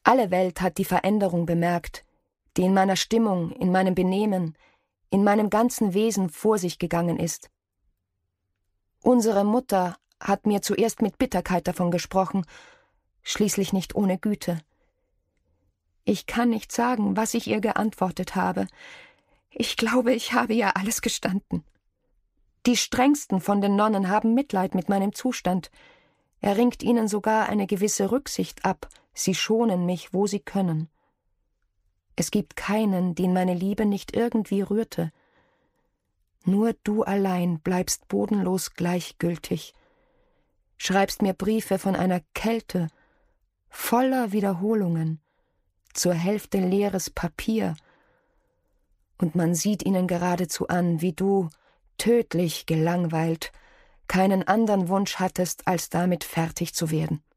Alle Welt hat die Veränderung bemerkt, die in meiner Stimmung, in meinem Benehmen, in meinem ganzen Wesen vor sich gegangen ist. Unsere Mutter hat mir zuerst mit Bitterkeit davon gesprochen, schließlich nicht ohne Güte. Ich kann nicht sagen, was ich ihr geantwortet habe. Ich glaube, ich habe ihr alles gestanden. Die strengsten von den Nonnen haben Mitleid mit meinem Zustand. Er ringt ihnen sogar eine gewisse Rücksicht ab. Sie schonen mich, wo sie können. Es gibt keinen, den meine Liebe nicht irgendwie rührte. Nur du allein bleibst bodenlos gleichgültig, schreibst mir Briefe von einer Kälte, voller Wiederholungen, zur Hälfte leeres Papier, und man sieht ihnen geradezu an, wie du, tödlich gelangweilt, keinen anderen Wunsch hattest, als damit fertig zu werden.